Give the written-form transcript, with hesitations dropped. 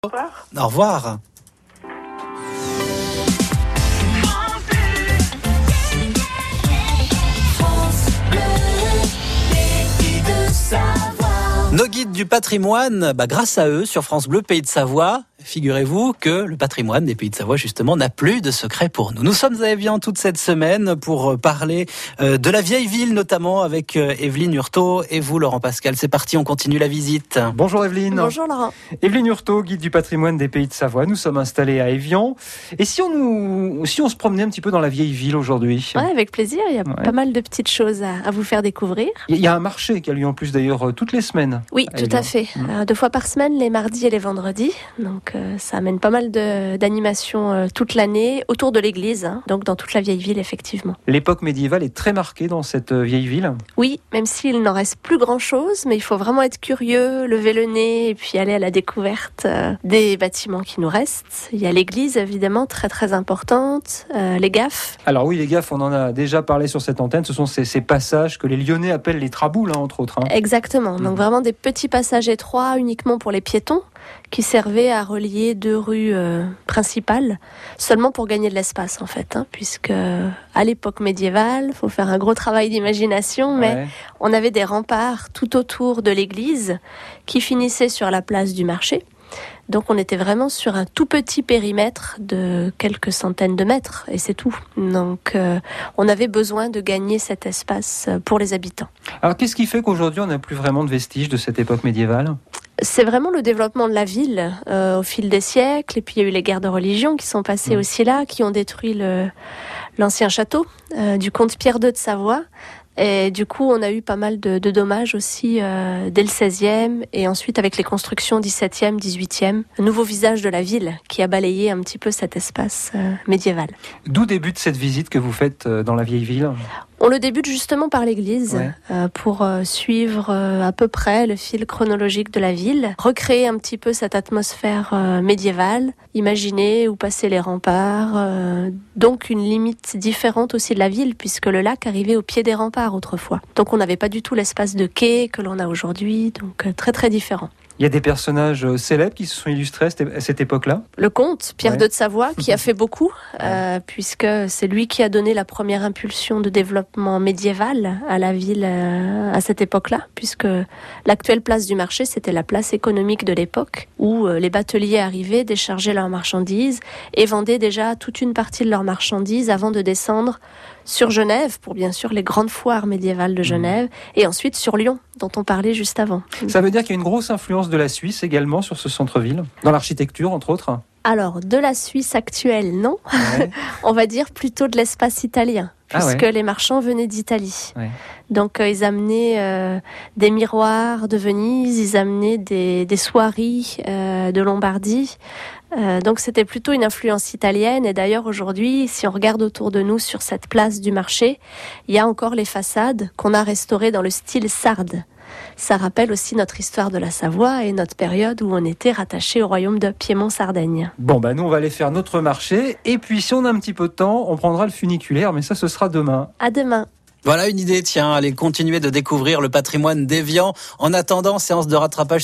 Au revoir. Au revoir. Nos guides du patrimoine, grâce à eux, sur France Bleu Pays de Savoie, figurez-vous que le patrimoine des Pays de Savoie, justement, n'a plus de secret pour nous. Nous sommes à Évian toute cette semaine pour parler de la vieille ville, notamment avec Evelyne Hurtaud et vous, Laurent Pascal. C'est parti, on continue la visite. Bonjour Evelyne. Bonjour Laurent. Evelyne Hurtaud, guide du patrimoine des Pays de Savoie. Nous sommes installés à Évian. Et si on se promenait un petit peu dans la vieille ville aujourd'hui? Ouais, avec plaisir. Il y a pas mal de petites choses à vous faire découvrir. Il y a un marché qui a lieu en plus d'ailleurs toutes les semaines. Oui, tout à fait. 2 fois par semaine, les mardis et les vendredis. Donc ça amène pas mal d'animations toute l'année autour de l'église, donc dans toute la vieille ville, effectivement. L'époque médiévale est très marquée dans cette vieille ville. Oui, même s'il n'en reste plus grand-chose, mais il faut vraiment être curieux, lever le nez et puis aller à la découverte des bâtiments qui nous restent. Il y a l'église, évidemment, très très importante, les gaffes. Alors oui, les gaffes, on en a déjà parlé sur cette antenne. Ce sont ces passages que les Lyonnais appellent les traboules, entre autres. Exactement, donc vraiment des petits passages étroits uniquement pour les piétons, qui servait à relier 2 rues principales, seulement pour gagner de l'espace en fait, puisque à l'époque médiévale, faut faire un gros travail d'imagination, mais on avait des remparts tout autour de l'église qui finissaient sur la place du marché. Donc on était vraiment sur un tout petit périmètre de quelques centaines de mètres, et c'est tout. Donc on avait besoin de gagner cet espace pour les habitants. Alors qu'est-ce qui fait qu'aujourd'hui on n'a plus vraiment de vestiges de cette époque médiévale ? C'est vraiment le développement de la ville au fil des siècles, et puis il y a eu les guerres de religion qui sont passées aussi là, qui ont détruit l'ancien château du comte Pierre II de Savoie. Et du coup, on a eu pas mal de dommages aussi dès le 16e et ensuite avec les constructions 17e, 18e. Un nouveau visage de la ville qui a balayé un petit peu cet espace médiéval. D'où débute cette visite que vous faites dans la vieille ville ? On le débute justement par l'église pour suivre à peu près le fil chronologique de la ville, recréer un petit peu cette atmosphère médiévale, imaginer où passaient les remparts, donc une limite différente aussi de la ville puisque le lac arrivait au pied des remparts autrefois. Donc on n'avait pas du tout l'espace de quai que l'on a aujourd'hui, donc très très différent. Il y a des personnages célèbres qui se sont illustrés à cette époque-là. Le comte Pierre II de Savoie, qui a fait beaucoup, puisque c'est lui qui a donné la première impulsion de développement médiéval à la ville à cette époque-là, puisque l'actuelle place du marché, c'était la place économique de l'époque, où les bateliers arrivaient, déchargeaient leurs marchandises et vendaient déjà toute une partie de leurs marchandises avant de descendre sur Genève, pour bien sûr les grandes foires médiévales de Genève, et ensuite sur Lyon, dont on parlait juste avant. Ça veut dire qu'il y a une grosse influence de la Suisse également sur ce centre-ville, dans l'architecture entre autres? Alors, de la Suisse actuelle, non. On va dire plutôt de l'espace italien, puisque les marchands venaient d'Italie. Donc, ils amenaient des miroirs de Venise, ils amenaient des soieries de Lombardie. Donc, c'était plutôt une influence italienne. Et d'ailleurs, aujourd'hui, si on regarde autour de nous sur cette place du marché, il y a encore les façades qu'on a restaurées dans le style sarde. Ça rappelle aussi notre histoire de la Savoie et notre période où on était rattaché au royaume de Piémont-Sardaigne. Bon, nous, on va aller faire notre marché. Et puis, si on a un petit peu de temps, on prendra le funiculaire. Mais ça, ce sera demain. À demain. Voilà une idée, tiens, allez continuer de découvrir le patrimoine d'Évian. En attendant, séance de rattrapage